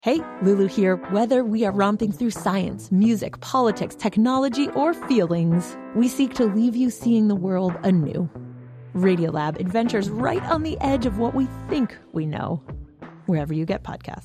Hey, Lulu here. Whether we are romping through science, music, politics, technology, or feelings, we seek to leave you seeing the world anew. Radiolab adventures right on the edge of what we think we know. Wherever you get podcasts.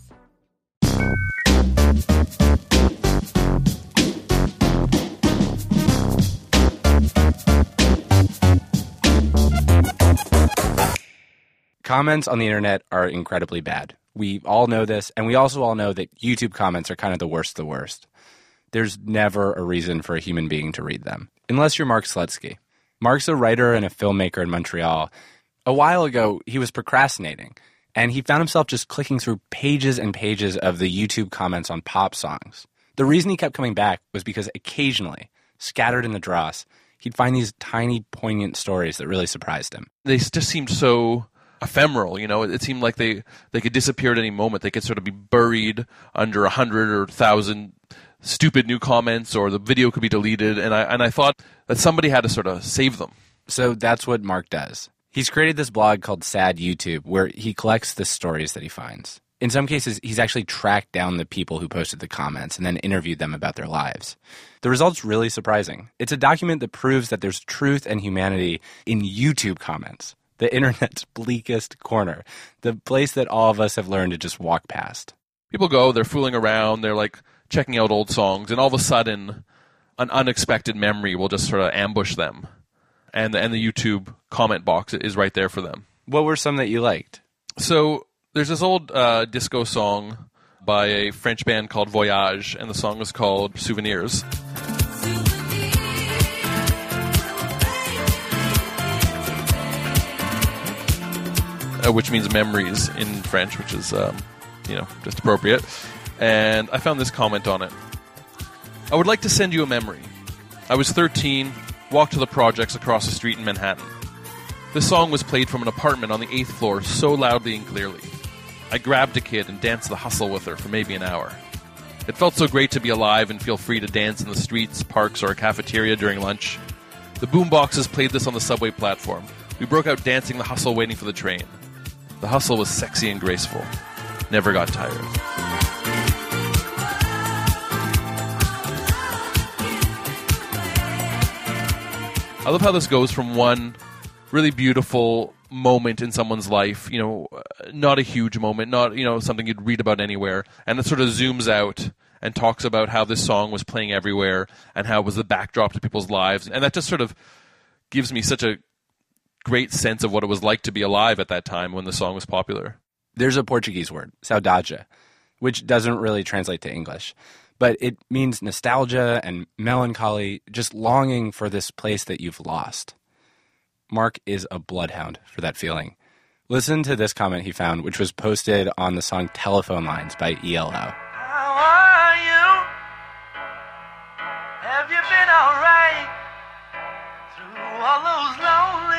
Comments on the internet are incredibly bad. We all know this, and we also all know that YouTube comments are kind of the worst of the worst. There's never a reason for a human being to read them, unless you're Mark Slutsky. Mark's a writer and a filmmaker in Montreal. A while ago, he was procrastinating, and he found himself just clicking through pages and pages of the YouTube comments on pop songs. The reason he kept coming back was because occasionally, scattered in the dross, he'd find these tiny, poignant stories that really surprised him. They just seemed so ephemeral, you know. It seemed like they could disappear at any moment. They could sort of be buried under 100 or 1,000 stupid new comments, or the video could be deleted, and I thought that somebody had to sort of save them. So that's what Mark does. He's created this blog called Sad YouTube, where he collects the stories that he finds. In some cases, he's actually tracked down the people who posted the comments and then interviewed them about their lives. The result's really surprising. It's a document that proves that there's truth and humanity in YouTube comments. The internet's bleakest corner, the place that all of us have learned to just walk past. People go, they're fooling around, they're like checking out old songs, and all of a sudden, an unexpected memory will just sort of ambush them. And the YouTube comment box is right there for them. What were some that you liked? So there's this old disco song by a French band called Voyage, and the song is called Souvenirs. Which means memories in French, which is, just appropriate. And I found this comment on it. I would like to send you a memory. I was 13, walked to the projects across the street in Manhattan. This song was played from an apartment on the 8th floor so loudly and clearly. I grabbed a kid and danced the hustle with her for maybe an hour. It felt so great to be alive and feel free to dance in the streets, parks, or a cafeteria during lunch. The boomboxes played this on the subway platform. We broke out dancing the hustle waiting for the train. The hustle was sexy and graceful. Never got tired. I love how this goes from one really beautiful moment in someone's life, not a huge moment, not, something you'd read about anywhere, and it sort of zooms out and talks about how this song was playing everywhere and how it was the backdrop to people's lives. And that just sort of gives me such a great sense of what it was like to be alive at that time when the song was popular. There's a Portuguese word, saudade, which doesn't really translate to English, but it means nostalgia and melancholy, just longing for this place that you've lost. Mark is a bloodhound for that feeling. Listen to this comment he found, which was posted on the song Telephone Lines by ELO. How are you? Have you been all right? Through all those lonely.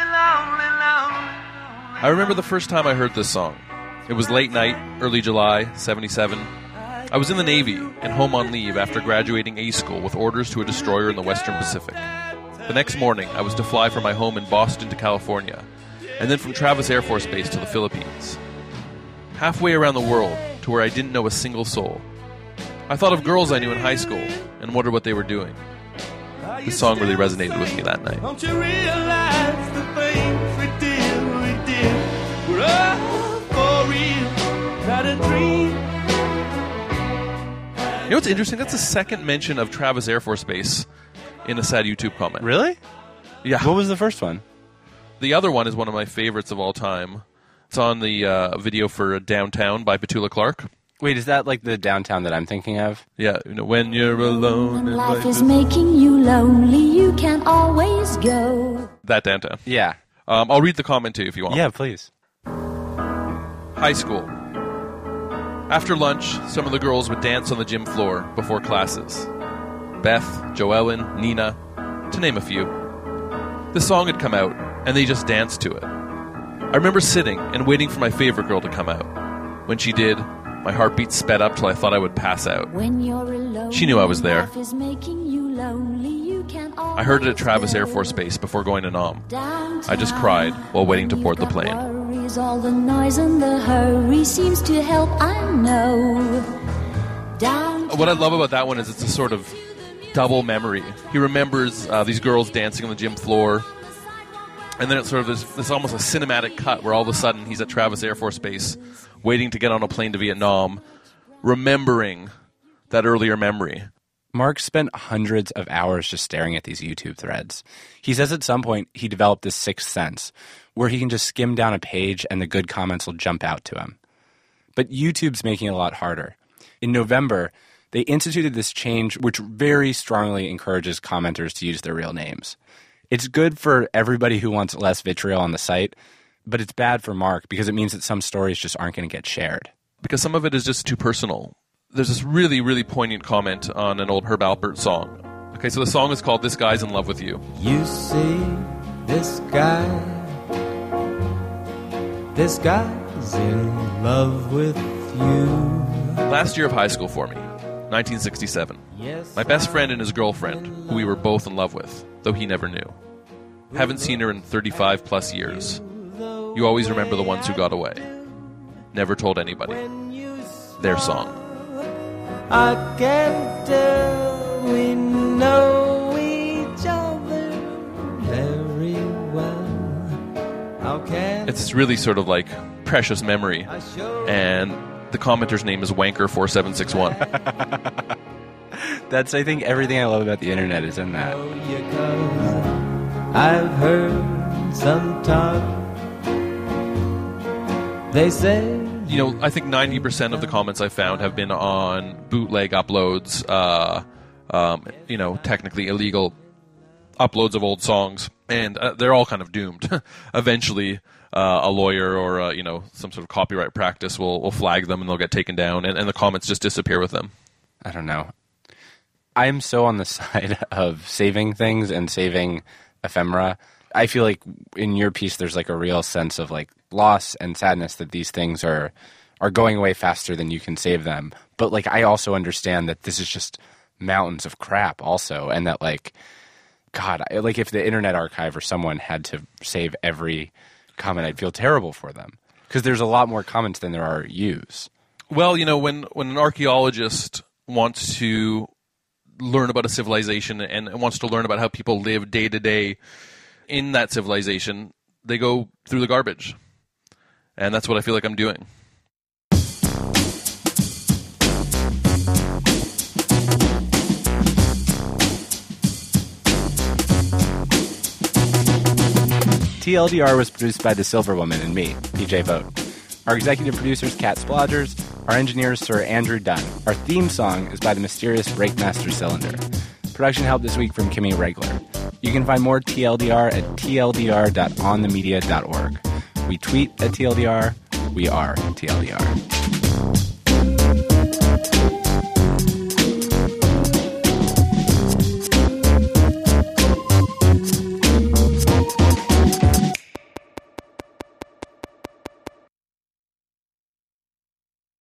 I remember the first time I heard this song. It was late night, early July, 77. I was in the Navy and home on leave after graduating A school with orders to a destroyer in the Western Pacific. The next morning, I was to fly from my home in Boston to California, and then from Travis Air Force Base to the Philippines. Halfway around the world, to where I didn't know a single soul. I thought of girls I knew in high school and wondered what they were doing. This song really resonated with me that night. Don't you realize the things we did were all for real, not a dream. You know what's interesting? That's the second mention of Travis Air Force Base in a sad YouTube comment. Really? Yeah. What was the first one? The other one is one of my favorites of all time. It's on the video for Downtown by Petula Clark. Wait, is that like the Downtown that I'm thinking of? Yeah, when you're alone. When life is making you lonely, you can always go. That Downtown. Yeah. I'll read the comment to you if you want. Yeah, please. High school. After lunch, some of the girls would dance on the gym floor before classes. Beth, Joellen, Nina, to name a few. The song had come out, and they just danced to it. I remember sitting and waiting for my favorite girl to come out. When she did, my heartbeat sped up till I thought I would pass out. When you're alone, she knew I was there. life is making you lonely, you can I heard it at always Travis go. Air Force Base before going to Nam. Downtown, I just cried while waiting to board the plane. All the noise and the hurry seems to help, I know. what I love about that one is it's a sort of double memory. He remembers these girls dancing on the gym floor, and then it's sort of this almost a cinematic cut where all of a sudden he's at Travis Air Force Base waiting to get on a plane to Vietnam, remembering that earlier memory. Mark spent hundreds of hours just staring at these YouTube threads. He says at some point he developed this sixth sense where he can just skim down a page and the good comments will jump out to him. But YouTube's making it a lot harder. In November, they instituted this change which very strongly encourages commenters to use their real names. It's good for everybody who wants less vitriol on the site, but it's bad for Mark because it means that some stories just aren't going to get shared. Because some of it is just too personal. There's this really, really poignant comment on an old Herb Alpert song. Okay, so the song is called This Guy's in Love with You. You see, this guy's in love with you. Last year of high school for me, 1967. My best friend and his girlfriend, who we were both in love with, though he never knew. Haven't seen her in 35 plus years. You always remember the ones who got away. Never told anybody. Their song. I can tell we know each other very well. How can it's really sort of like precious memory. And the commenter's name is Wanker4761. That's, I think, everything I love about the internet is in that. I've heard some talk. They say, you know, I think 90% of the comments I found have been on bootleg uploads, you know, technically illegal uploads of old songs, and they're all kind of doomed. Eventually, a lawyer or, you know, some sort of copyright practice will flag them and they'll get taken down, and the comments just disappear with them. I don't know. I'm so on the side of saving things and saving ephemera. I feel like in your piece there's like a real sense of like loss and sadness that these things are going away faster than you can save them. But like I also understand that this is just mountains of crap also, and that like God, like if the Internet Archive or someone had to save every comment, I'd feel terrible for them because there's a lot more comments than there are views. Well, you know, when an archaeologist wants to learn about a civilization and wants to learn about how people live day to day in that civilization, they go through the garbage. And that's what I feel like I'm doing. TLDR was produced by The Silver Woman and me, PJ Vogt. Our executive producer's Kat Splodgers. Our engineer is Sir Andrew Dunn. Our theme song is by the mysterious Breakmaster Cylinder. Production help this week from Kimmy Regler. You can find more TLDR at tldr.onthemedia.org. We tweet at TLDR. We are TLDR.